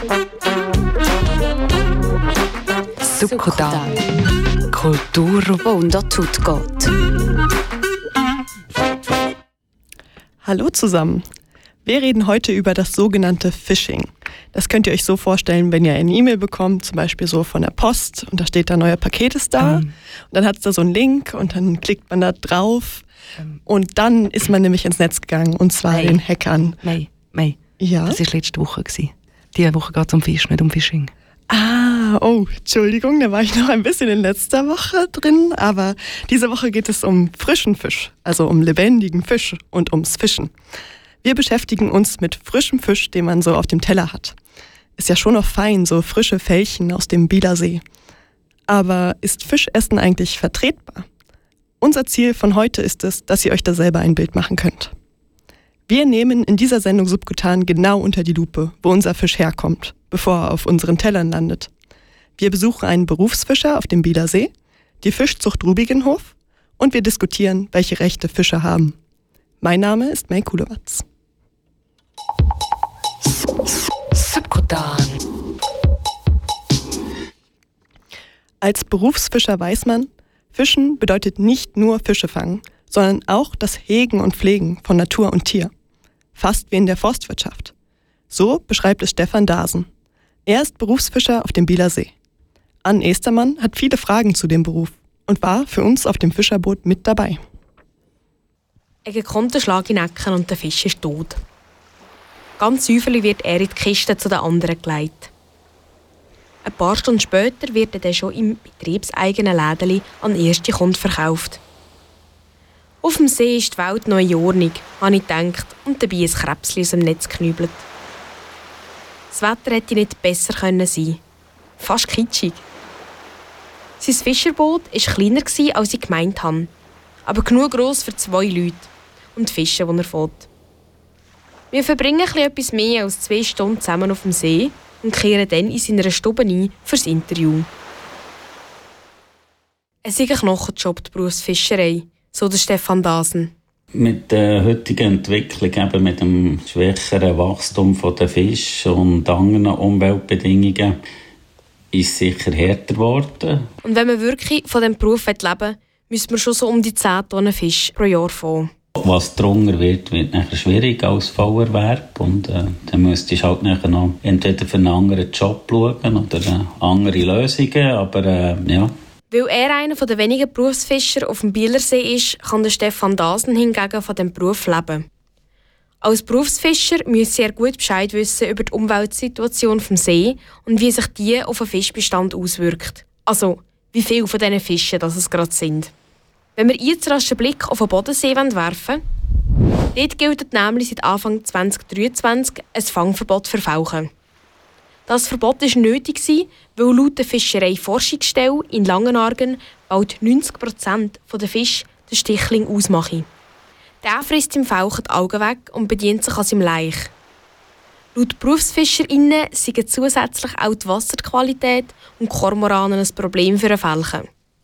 Succodan. Kultur, die unter die Haut geht. Hallo zusammen. Wir reden heute über das sogenannte Phishing. Das könnt ihr euch so vorstellen, wenn ihr eine E-Mail bekommt, zum Beispiel so von der Post, und da steht da, neuer Paket ist da. Und dann hat es da so einen Link und dann klickt man da drauf. Und dann ist man nämlich ins Netz gegangen, und zwar den Hackern. Mei. Ja? Das war letzte Woche. Diese Woche geht es um Fisch, nicht um Phishing. Entschuldigung, da war ich noch ein bisschen in letzter Woche drin, aber diese Woche geht es um frischen Fisch, also um lebendigen Fisch und ums Fischen. Wir beschäftigen uns mit frischem Fisch, den man so auf dem Teller hat. Ist ja schon noch fein, so frische Fellchen aus dem Bielersee. Aber ist Fischessen eigentlich vertretbar? Unser Ziel von heute ist es, dass ihr euch da selber ein Bild machen könnt. Wir nehmen in dieser Sendung Subkutan genau unter die Lupe, wo unser Fisch herkommt, bevor er auf unseren Tellern landet. Wir besuchen einen Berufsfischer auf dem Bielersee, die Fischzucht Rubigenhof, und wir diskutieren, welche Rechte Fische haben. Mein Name ist May Kulowatz. Subkutan. Als Berufsfischer weiß man, Fischen bedeutet nicht nur Fische fangen, sondern auch das Hegen und Pflegen von Natur und Tier. Fast wie in der Forstwirtschaft. So beschreibt es Stefan Dasen. Er ist Berufsfischer auf dem Bielersee. Ann Estermann hat viele Fragen zu dem Beruf und war für uns auf dem Fischerboot mit dabei. Er kommt der Schlag in den Ecken und der Fisch ist tot. Ganz säuferlich wird er in die Kiste zu den anderen gelegt. Ein paar Stunden später wird er dann schon im betriebseigenen Lädeli an den ersten Kunden verkauft. Auf dem See ist die Welt noch in Ordnung, habe ich gedacht, und dabei ein Krebschen aus dem Netz geknübelt. Das Wetter hätte nicht besser sein können. Fast kitschig. Sein Fischerboot war kleiner, als ich gemeint habe, aber genug gross für 2 Leute und die Fische, die er fährt. Wir verbringen etwas mehr als 2 Stunden zusammen auf dem See und kehren dann in seiner Stube ein für das Interview. Es ist ein Knochenjob, die Berufsfischerei, so der Stefan Dasen. Mit der heutigen Entwicklung, eben mit dem schwächeren Wachstum der Fische und anderen Umweltbedingungen, ist es sicher härter geworden. Und wenn man wirklich von diesem Beruf leben will, müssen wir schon so um die 10 Tonnen Fisch pro Jahr fangen. Was drunter wird nachher schwierig als Vollerwerb. Und dann müsstest du halt nachher noch entweder für einen anderen Job schauen oder andere Lösungen. Aber ja. Weil er einer der wenigen Berufsfischer auf dem Bielersee ist, kann der Stefan Dasen hingegen von diesem Beruf leben. Als Berufsfischer müsse er gut Bescheid wissen über die Umweltsituation vom See und wie sich die auf den Fischbestand auswirkt. Also, wie viele von diesen Fischen es gerade sind. Wenn wir jetzt rasch einen Blick auf den Bodensee werfen wollen, dort gilt nämlich seit Anfang 2023 ein Fangverbot für Fauchen. Das Verbot war nötig, weil laut der Fischereiforschungsstelle in Langenargen bald 90% der Fische den Stichling ausmachen. Der frisst im Fauchen die Augen weg und bedient sich an seinem Laich. Laut BerufsfischerInnen sind zusätzlich auch die Wasserqualität und Kormoranen ein Problem für den Felchen.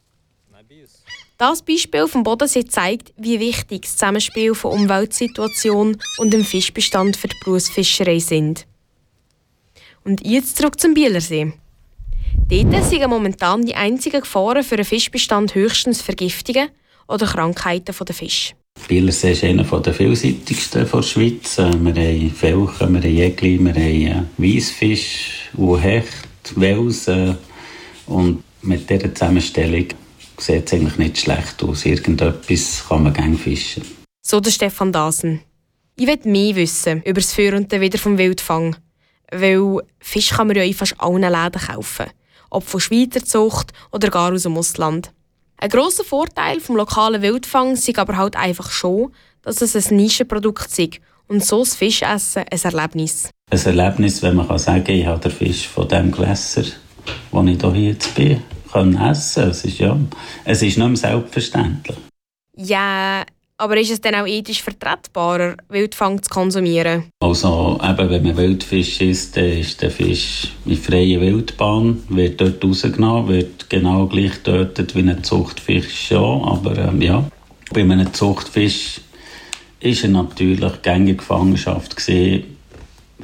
Das Beispiel vom Bodensee zeigt, wie wichtig das Zusammenspiel von Umweltsituation und dem Fischbestand für die Berufsfischerei sind. Und jetzt zurück zum Bielersee. Dort sind momentan die einzigen Gefahren für den Fischbestand höchstens Vergiftungen oder Krankheiten der Fische. Bielersee ist einer der vielseitigsten der Schweiz. Wir haben Felchen, wir haben Jägli, wir haben Weissfisch, Hecht, Welsen. Und mit dieser Zusammenstellung sieht es eigentlich nicht schlecht aus. Irgendetwas kann man gerne fischen. So der Stefan Dasen. Ich will mehr wissen über das Für und Wider vom Wildfang. Weil Fisch kann man ja in fast allen Läden kaufen. Ob von Schweizer Zucht oder gar aus dem Ausland. Ein grosser Vorteil vom lokalen Wildfang ist aber halt einfach schon, dass es ein Nischenprodukt ist und so das Fischessen ein Erlebnis. Ein Erlebnis, wenn man sagen kann, ich habe den Fisch von dem Gewässer, wo ich hier jetzt bin, können essen. Es ist nicht mehr selbstverständlich. Ja, aber ist es dann auch ethisch vertretbarer, Wildfang zu konsumieren? Also, eben, wenn man Wildfisch isst, dann ist der Fisch in freier Wildbahn, wird dort rausgenommen, wird genau gleich getötet wie ein Zuchtfisch schon. Aber ja, bei einem Zuchtfisch war er natürlich gängige Gefangenschaft gewesen,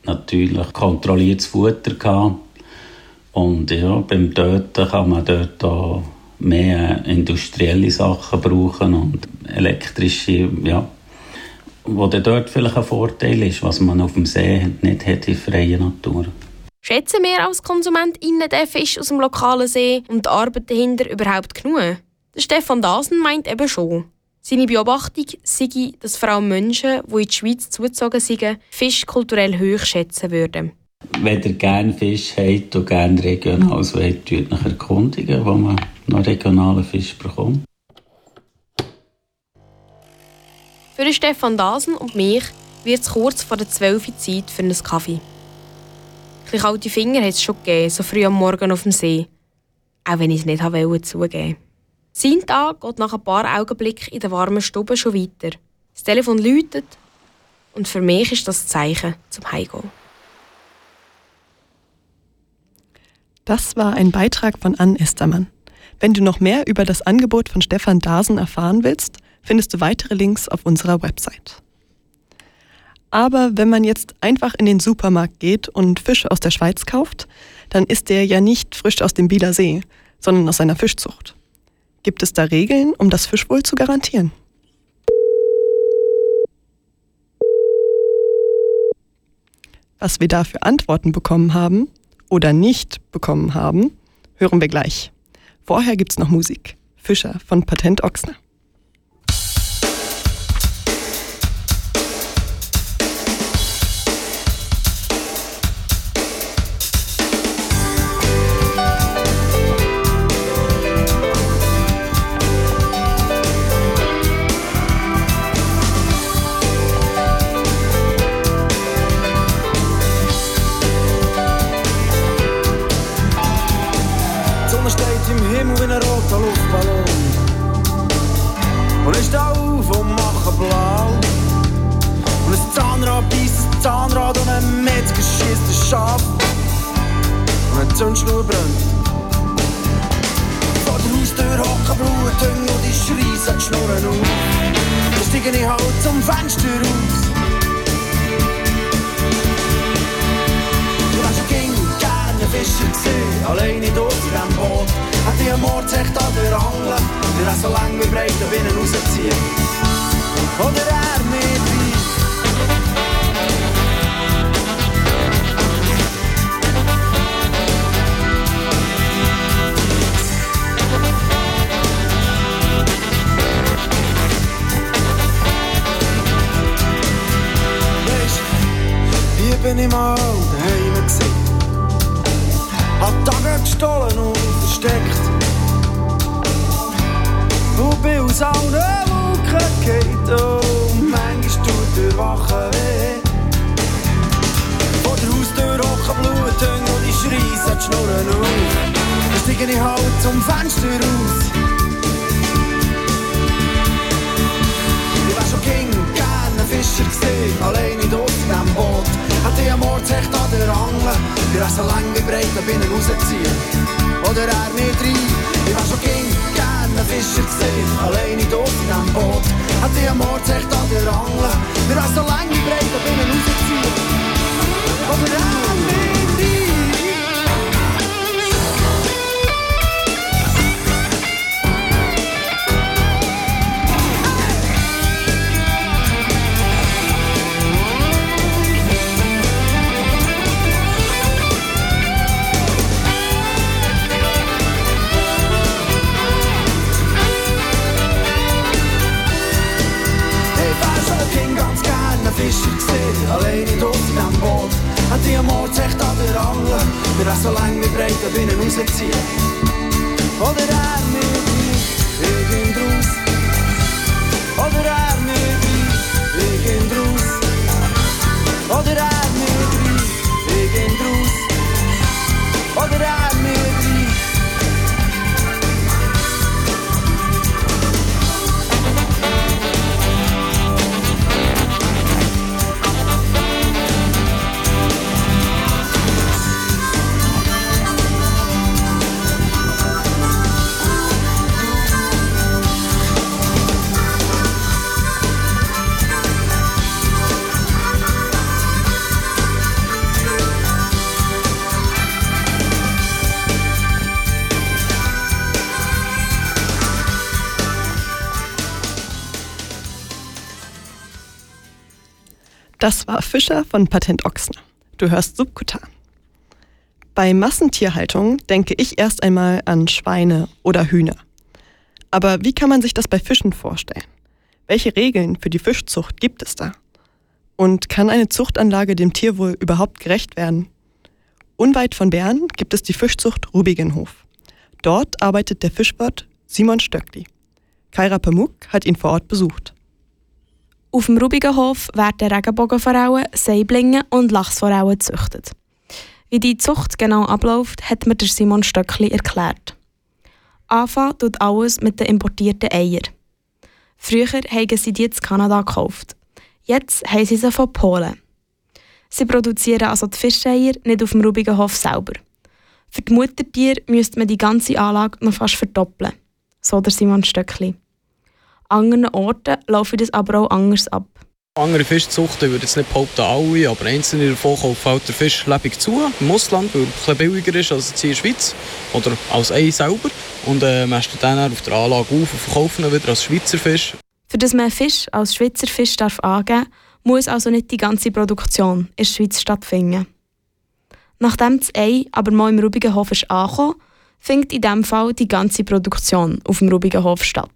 natürlich kontrolliertes Futter gehabt. Und ja, beim Töten kann man dort auch mehr industrielle Sachen brauchen und elektrische, ja. Wo dann dort vielleicht ein Vorteil ist, was man auf dem See nicht hat in freier Natur. Schätzen wir als KonsumentInnen den Fisch aus dem lokalen See und die Arbeit dahinter überhaupt genug? Der Stefan Dasen meint eben schon. Seine Beobachtung sei, dass vor allem Menschen, die in die Schweiz zugezogen sind, Fisch kulturell hoch schätzen würden. Wenn ihr gerne Fisch habt und gerne regional wollt, tut euch erkundigen, wo man noch regionalen Fisch bekommt. Für den Stefan Dasen und mich wird es kurz vor der 12 Uhr Zeit für einen Kaffee. Ein bisschen kalte Finger hat es schon gegeben, so früh am Morgen auf dem See. Auch wenn ich es nicht zugeben wollte. Sein Tag geht nach ein paar Augenblicken in der warmen Stube schon weiter. Das Telefon läutet und für mich ist das Zeichen zum Heimgehen. Das war ein Beitrag von Ann Estermann. Wenn du noch mehr über das Angebot von Stefan Dasen erfahren willst, findest du weitere Links auf unserer Website. Aber wenn man jetzt einfach in den Supermarkt geht und Fisch aus der Schweiz kauft, dann ist der ja nicht frisch aus dem Bieler See, sondern aus einer Fischzucht. Gibt es da Regeln, um das Fischwohl zu garantieren? Was wir da für Antworten bekommen haben oder nicht bekommen haben, hören wir gleich. Vorher gibt's noch Musik. Fischer von Patent Ochsner. Zündschnur brennt. Vor der Haustür hocken Bluthünger und die schreien die Schnurren auf. Dann steige ich halt zum Fenster raus. Du hast ein Kind gerne Fischer gesehen, alleine dort in diesem Boot. Hat die ein Mordshecht an der Angel, der hat so lang wie breit da Binnen rausziehen. Oder er mit Wein. Bin ich mal daheim gsi. Hat Tage gestohlen und versteckt. Und bin aus allen Wolken gefallen und manchmal tut der Wache weh. Vor der Haustür hocken Bluthünger und die schreien die Schnurren auf. Dann steige ich halt zum Fenster raus. Ich wär schon King, gerne Fischer gesehen, alleine dort in diesem Boot. Hat die ein Mordshecht an der Angel, der so lang wie breit da Binnen rausziehen. Oder er mit rein, ich wär schon gerne Fischer gesehen, alleine dort in diesem Boot. Hat die ein Mordshecht an der Angel, der so lang wie breit da Binnen rausziehen. Oder er mit rein. Fischer gesehen, alleine dort in diesem Boot. Hat die am Mordshecht an der Angel, der so lang wie breit da Binnen rausziehen. Oder er mit mir, ich geh draus. Oder er mit mir, ich geh draus. Oder er mit mir, ich geh draus. Oder er mit mir. Das war Fischer von Patent Ochsner. Du hörst Subkutan. Bei Massentierhaltung denke ich erst einmal an Schweine oder Hühner. Aber wie kann man sich das bei Fischen vorstellen? Welche Regeln für die Fischzucht gibt es da? Und kann eine Zuchtanlage dem Tierwohl überhaupt gerecht werden? Unweit von Bern gibt es die Fischzucht Rubigenhof. Dort arbeitet der Fischwirt Simon Stöckli. Kaira Pamuk hat ihn vor Ort besucht. Auf dem Rubigenhof werden Regenbogenforellen, Saiblinge und Lachsforellen gezüchtet. Wie die Zucht genau abläuft, hat mir der Simon Stöckli erklärt. Anfangen tut alles mit den importierten Eiern. Früher haben sie die in Kanada gekauft. Jetzt haben sie von Polen. Sie produzieren also die Fischeier nicht auf dem Rubigenhof selber. Für die Muttertiere müsste man die ganze Anlage noch fast verdoppeln. So der Simon Stöckli. An anderen Orten laufen das aber auch anders ab. Andere Fischzuchten würde jetzt nicht behaupten, alle, aber einzelne davon kaufen halt der Fisch lebendig zu, im Ausland, weil er ein bisschen billiger ist als hier in der Schweiz oder als Ei selber. Und mästet dann auf der Anlage auf und verkaufen ihn wieder als Schweizer Fisch. Für dass man Fisch als Schweizer Fisch angeben darf, muss also nicht die ganze Produktion in der Schweiz stattfinden. Nachdem das Ei aber mal im Rubigenhof ist angekommen, findet in diesem Fall die ganze Produktion auf dem Rubigenhof statt.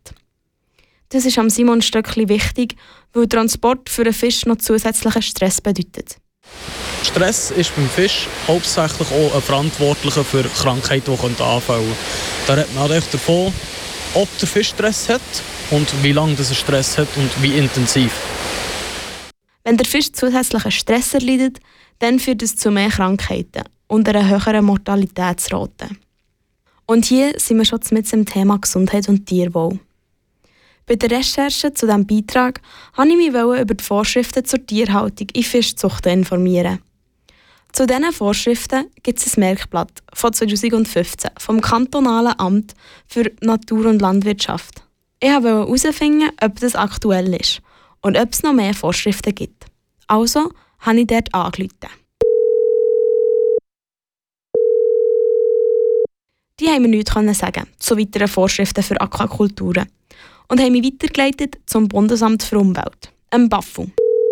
Das ist am Simon Stöckli wichtig, weil Transport für einen Fisch noch zusätzlichen Stress bedeutet. Stress ist beim Fisch hauptsächlich auch ein Verantwortlicher für Krankheiten, die anfallen können. Da redet man halt davon, ob der Fisch Stress hat und wie lange er Stress hat und wie intensiv. Wenn der Fisch zusätzlichen Stress erleidet, dann führt es zu mehr Krankheiten und einer höheren Mortalitätsrate. Und hier sind wir schon mit dem Thema Gesundheit und Tierwohl. Bei der Recherche zu diesem Beitrag wollte ich mich über die Vorschriften zur Tierhaltung in Fischzuchten informieren. Zu diesen Vorschriften gibt es ein Merkblatt von 2015 vom Kantonalen Amt für Natur- und Landwirtschaft. Ich wollte herausfinden, ob das aktuell ist und ob es noch mehr Vorschriften gibt. Also habe ich dort angerufen. Die haben mir nichts sagen zu weiteren Vorschriften für Aquakulturen und haben mich weitergeleitet zum Bundesamt für Umwelt, dem BAFU.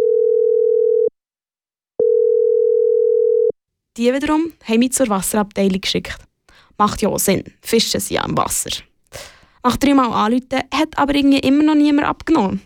Die wiederum haben mich zur Wasserabteilung geschickt. Macht ja auch Sinn, Fische sind ja im Wasser. Nach 3 Mal anrufen hat aber irgendwie immer noch niemand abgenommen.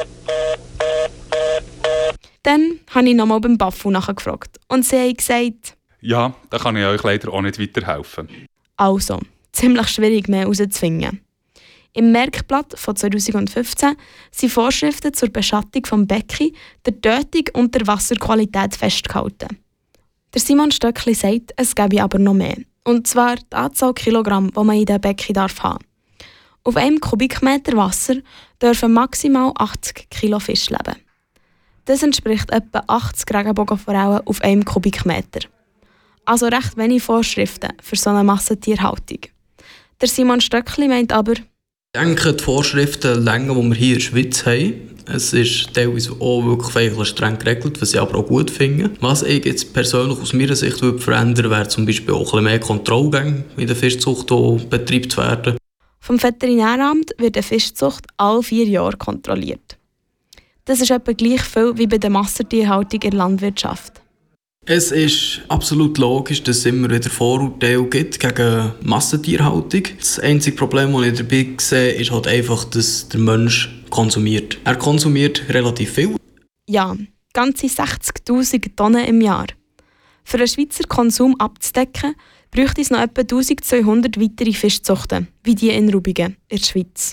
Dann habe ich nochmal beim BAFU nachgefragt und sie haben gesagt: Ja, da kann ich euch leider auch nicht weiterhelfen. Also, ziemlich schwierig mehr herauszufinden. Im Merkblatt von 2015 sind Vorschriften zur Beschattung des Beckens, der Tötung und der Wasserqualität festgehalten. Der Simon Stöckli sagt, es gäbe aber noch mehr. Und zwar die Anzahl Kilogramm, die man in den Becken haben darf. Auf einem Kubikmeter Wasser dürfen maximal 80 Kilo Fisch leben. Das entspricht etwa 80 Regenbogenforellen auf einem Kubikmeter. Also recht wenig Vorschriften für so eine Massentierhaltung. Der Simon Stöckli meint aber: Ich denke, die Vorschriften länger, die wir hier in der Schweiz haben. Es ist teilweise auch wirklich streng geregelt, was ich aber auch gut finde. Was ich jetzt persönlich aus meiner Sicht verändern würde, wäre zum Beispiel auch ein bisschen mehr Kontrollgänge in der Fischzucht, die betrieben werden. Vom Veterinäramt wird eine Fischzucht alle 4 Jahre kontrolliert. Das ist etwa gleich viel wie bei der Massentierhaltung in der Landwirtschaft. Es ist absolut logisch, dass es immer wieder Vorurteile gibt gegen Massentierhaltung. Das einzige Problem, das ich dabei sehe, ist halt einfach, dass der Mensch konsumiert. Er konsumiert relativ viel. Ja, ganze 60'000 Tonnen im Jahr. Für den Schweizer Konsum abzudecken, bräuchte es noch etwa 1200 weitere Fischzuchten, wie die in Rubigen, in der Schweiz.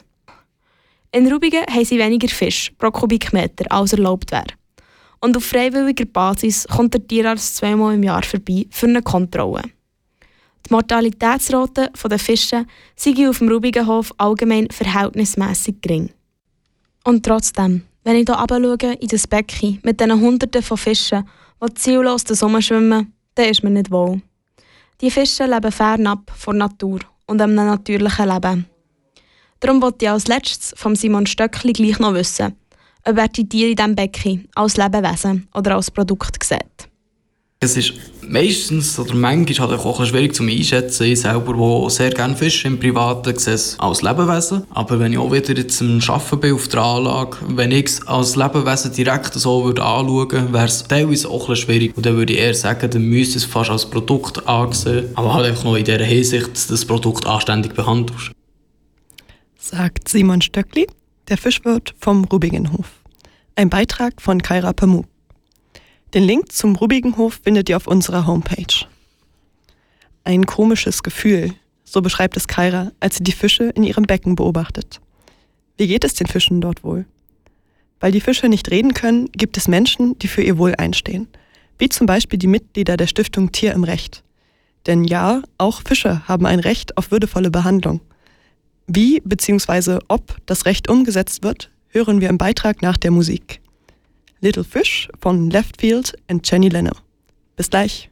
In Rubigen haben sie weniger Fisch pro Kubikmeter, als erlaubt wäre. Und auf freiwilliger Basis kommt der Tierarzt 2 Mal im Jahr vorbei für eine Kontrolle. Die Mortalitätsrate der Fische sei auf dem Rubigenhof allgemein verhältnismäßig gering. Und trotzdem, wenn ich hier runterschaue in das Becken mit diesen Hunderten von Fischen, die ziellos herumschwimmen, dann ist mir nicht wohl. Die Fische leben fernab von der Natur und einem natürlichen Leben. Darum wollte ich als letztes von Simon Stöckli gleich noch wissen, ob er die Tiere in diesem Becken als Lebewesen oder als Produkt sieht. Es ist meistens oder manchmal halt auch schwierig zu einschätzen. Ich selber, der sehr gerne fische im Privaten, sehe es als Lebewesen. Aber wenn ich auch wieder jetzt am Arbeiten bin auf der Anlage, wenn ich es als Lebewesen direkt so anschauen würde, wäre es teilweise auch ein bisschen schwierig. Und dann würde ich eher sagen, dann müsste es fast als Produkt ansehen. Aber halt einfach noch in dieser Hinsicht, dass das Produkt anständig behandelst. Sagt Simon Stöckli, der Fischwirt vom Rubigenhof. Ein Beitrag von Kaira Pamuk. Den Link zum Rubigenhof findet ihr auf unserer Homepage. Ein komisches Gefühl, so beschreibt es Kaira, als sie die Fische in ihrem Becken beobachtet. Wie geht es den Fischen dort wohl? Weil die Fische nicht reden können, gibt es Menschen, die für ihr Wohl einstehen. Wie zum Beispiel die Mitglieder der Stiftung Tier im Recht. Denn ja, auch Fische haben ein Recht auf würdevolle Behandlung. Wie bzw. ob das Recht umgesetzt wird, hören wir im Beitrag nach der Musik. Little Fish von Left Field und Jenny Leno. Bis gleich.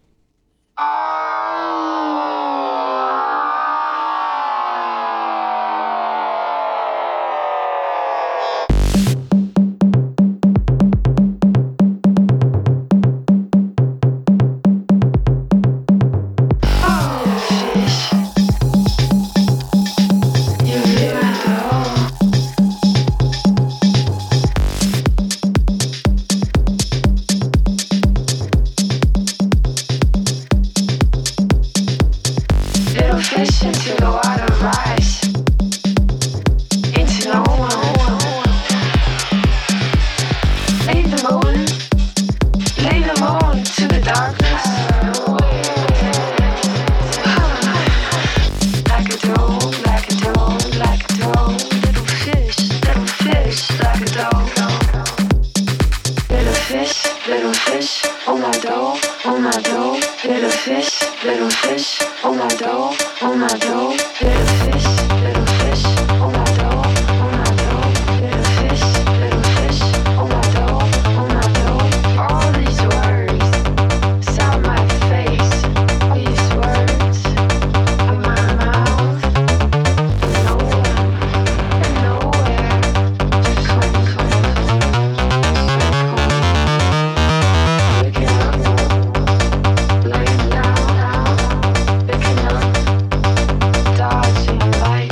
Dodging light.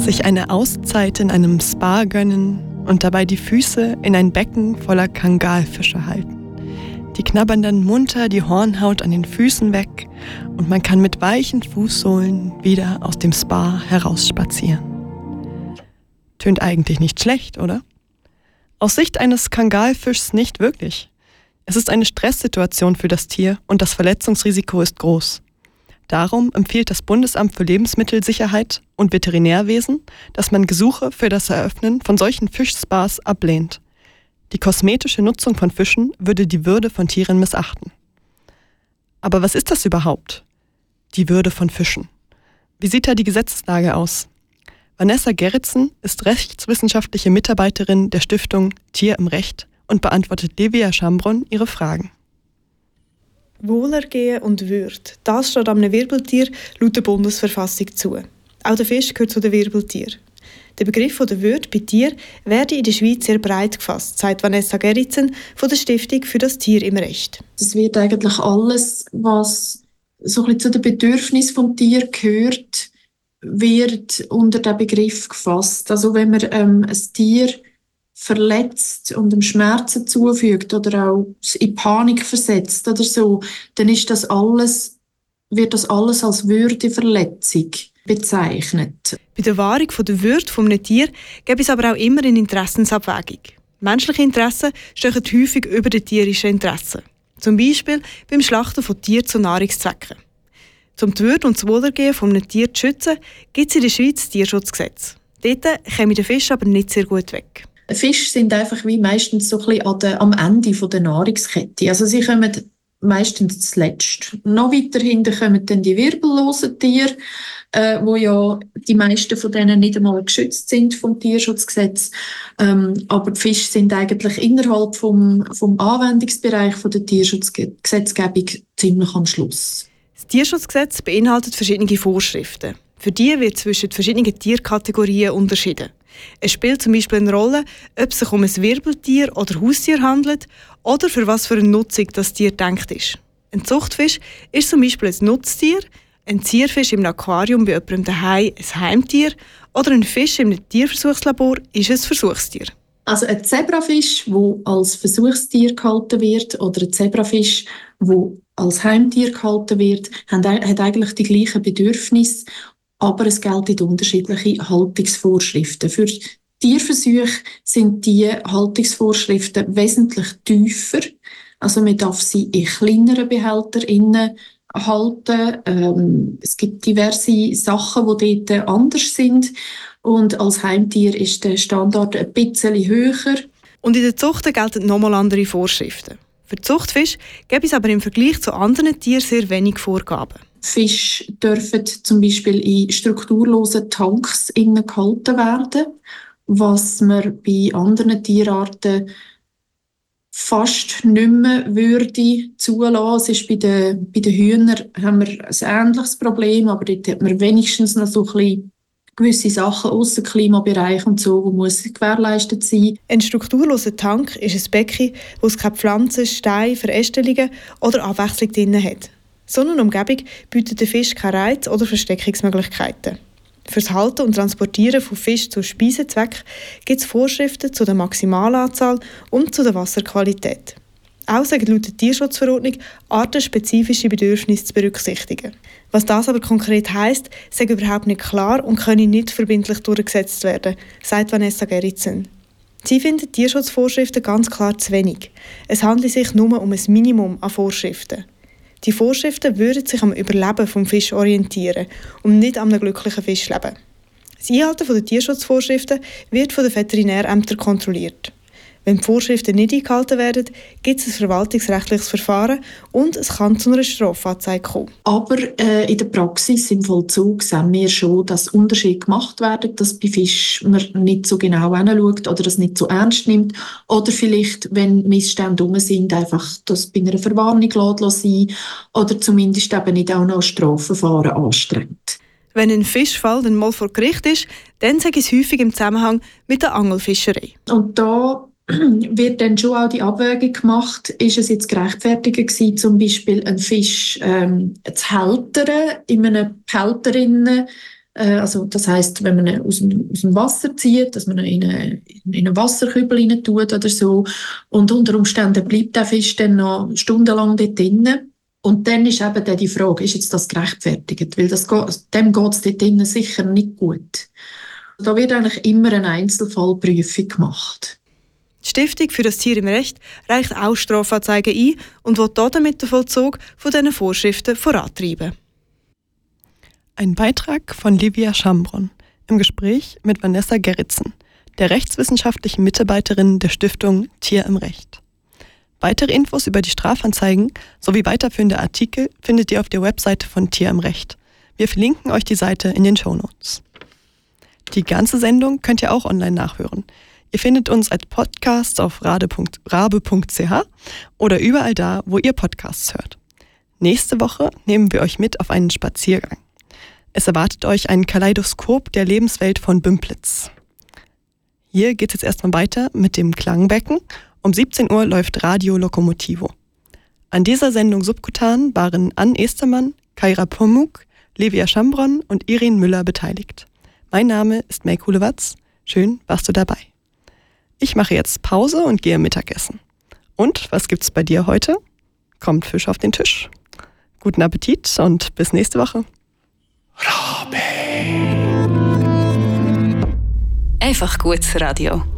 Sich eine Auszeit in einem Spa gönnen und dabei die Füße in ein Becken voller Kangalfische halten. Die knabbern dann munter die Hornhaut an den Füßen weg und man kann mit weichen Fußsohlen wieder aus dem Spa herausspazieren. Tönt eigentlich nicht schlecht, oder? Aus Sicht eines Kangalfischs nicht wirklich. Es ist eine Stresssituation für das Tier und das Verletzungsrisiko ist groß. Darum empfiehlt das Bundesamt für Lebensmittelsicherheit und Veterinärwesen, dass man Gesuche für das Eröffnen von solchen Fischspas ablehnt. Die kosmetische Nutzung von Fischen würde die Würde von Tieren missachten. Aber was ist das überhaupt? Die Würde von Fischen. Wie sieht da die Gesetzeslage aus? Vanessa Gerritsen ist rechtswissenschaftliche Mitarbeiterin der Stiftung Tier im Recht und beantwortet Livia Schambron ihre Fragen. Wohlergehen und Würde, das steht einem Wirbeltier laut der Bundesverfassung zu. Auch der Fisch gehört zu den Wirbeltieren. Der Begriff der Würde bei Tieren werde in der Schweiz sehr breit gefasst, sagt Vanessa Gerritsen von der Stiftung für das Tier im Recht. Es wird eigentlich alles, was so ein bisschen zu den Bedürfnissen des Tieres gehört, wird unter den Begriff gefasst. Also wenn man ein Tier verletzt und ihm Schmerzen zufügt oder auch in Panik versetzt oder so, dann ist wird das alles als Würdeverletzung bezeichnet. Bei der Wahrung der Würde eines Tiers gibt es aber auch immer eine Interessensabwägung. Menschliche Interessen stehen häufig über den tierischen Interessen. Zum Beispiel beim Schlachten von Tieren zu Nahrungszwecken. Um die Würde und das Wohlergehen eines Tiers zu schützen, gibt es in der Schweiz das Tierschutzgesetz. Dort kommen die Fische aber nicht sehr gut weg. Fische sind einfach wie meistens so ein bisschen am Ende der Nahrungskette. Also sie kommen meistens zuletzt. Noch weiter hinten kommen dann die wirbellosen Tiere, wo ja die meisten von denen nicht einmal geschützt sind vom Tierschutzgesetz. Aber die Fische sind eigentlich innerhalb vom Anwendungsbereich der Tierschutzgesetzgebung ziemlich am Schluss. Das Tierschutzgesetz beinhaltet verschiedene Vorschriften. Für die wird zwischen verschiedenen Tierkategorien unterschieden. Es spielt zum Beispiel eine Rolle, ob es sich um ein Wirbeltier oder Haustier handelt oder für was für eine Nutzung das Tier gedacht ist. Ein Zuchtfisch ist zum Beispiel ein Nutztier, ein Zierfisch im Aquarium bei jemandem daheim ein Heimtier oder ein Fisch im Tierversuchslabor ist ein Versuchstier. Also ein Zebrafisch, der als Versuchstier gehalten wird, oder ein Zebrafisch, der als Heimtier gehalten wird, hat eigentlich die gleichen Bedürfnisse, aber es gelten unterschiedliche Haltungsvorschriften. Für Tierversuche sind die Haltungsvorschriften wesentlich tiefer. Also man darf sie in kleineren BehälterInnen halten. Es gibt diverse Sachen, die dort anders sind. Und als Heimtier ist der Standard ein bisschen höher. Und in der Zucht gelten nochmal andere Vorschriften. Für die Zuchtfische gibt es aber im Vergleich zu anderen Tieren sehr wenig Vorgaben. Fische dürfen zum Beispiel in strukturlosen Tanks gehalten werden, was man bei anderen Tierarten fast nicht mehr würde zulassen. Es ist bei den Hühnern haben wir ein ähnliches Problem, aber dort hat man wenigstens noch so ein bisschen gewisse Sachen ausser Klimabereich und so, die muss gewährleistet sein. Ein strukturloser Tank ist ein Becken, wo es keine Pflanzen, Steine, Verästelungen oder Abwechslung drin hat. So eine Umgebung bietet den Fisch keine Reiz- oder Versteckungsmöglichkeiten. Für das Halten und Transportieren von Fisch zu Speisezwecken gibt es Vorschriften zu der Maximalanzahl und zu der Wasserqualität. Auch sagen laut der Tierschutzverordnung artenspezifische Bedürfnisse zu berücksichtigen. Was das aber konkret heisst, sei überhaupt nicht klar und könne nicht verbindlich durchgesetzt werden, sagt Vanessa Gerritsen. Sie findet Tierschutzvorschriften ganz klar zu wenig. Es handelt sich nur um ein Minimum an Vorschriften. Die Vorschriften würden sich am Überleben des Fisch orientieren und nicht am glücklichen Fischleben. Das Einhalten der Tierschutzvorschriften wird von den Veterinärämtern kontrolliert. Wenn die Vorschriften nicht eingehalten werden, gibt es ein verwaltungsrechtliches Verfahren und es kann zu einer Strafanzeige kommen. Aber in der Praxis, im Vollzug, sehen wir schon, dass Unterschiede gemacht werden, dass bei Fischen man nicht so genau hinschaut oder das nicht so ernst nimmt. Oder vielleicht, wenn Missstände rum sind, einfach das bei einer Verwarnung sein oder zumindest eben nicht auch noch Strafverfahren anstrengt. Wenn ein Fischfall dann mal vor Gericht ist, dann sage ich es häufig im Zusammenhang mit der Angelfischerei. Und da wird dann schon auch die Abwägung gemacht, ist es jetzt gerechtfertigt gewesen, zum Beispiel einen Fisch zu hältern in einem Behälter Also das heisst, wenn man ihn aus dem Wasser zieht, dass man ihn in einen Wasserkübel rein tut oder so. Und unter Umständen bleibt der Fisch dann noch stundenlang dort drinnen. Und dann ist eben dann die Frage, ist jetzt das gerechtfertigt? Weil dem geht es dort drinnen sicher nicht gut. Da wird eigentlich immer eine Einzelfallprüfung gemacht. Die Stiftung für das Tier im Recht reicht auch Strafanzeigen ein und will damit den Vollzug von diesen Vorschriften vorantreiben. Ein Beitrag von Livia Schambron im Gespräch mit Vanessa Gerritsen, der rechtswissenschaftlichen Mitarbeiterin der Stiftung Tier im Recht. Weitere Infos über die Strafanzeigen sowie weiterführende Artikel findet ihr auf der Webseite von Tier im Recht. Wir verlinken euch die Seite in den Shownotes. Die ganze Sendung könnt ihr auch online nachhören. Ihr findet uns als Podcast auf rabe.ch oder überall da, wo ihr Podcasts hört. Nächste Woche nehmen wir euch mit auf einen Spaziergang. Es erwartet euch ein Kaleidoskop der Lebenswelt von Bümplitz. Hier geht es jetzt erstmal weiter mit dem Klangbecken. Um 17 Uhr läuft Radio Lokomotivo. An dieser Sendung Subkutan waren Ann Estermann, Kaira Pomuk, Livia Schambron und Irene Müller beteiligt. Mein Name ist May Kulewatz. Schön, warst du dabei. Ich mache jetzt Pause und gehe Mittagessen. Und was gibt's bei dir heute? Kommt Fisch auf den Tisch. Guten Appetit und bis nächste Woche. Einfach gutes Radio.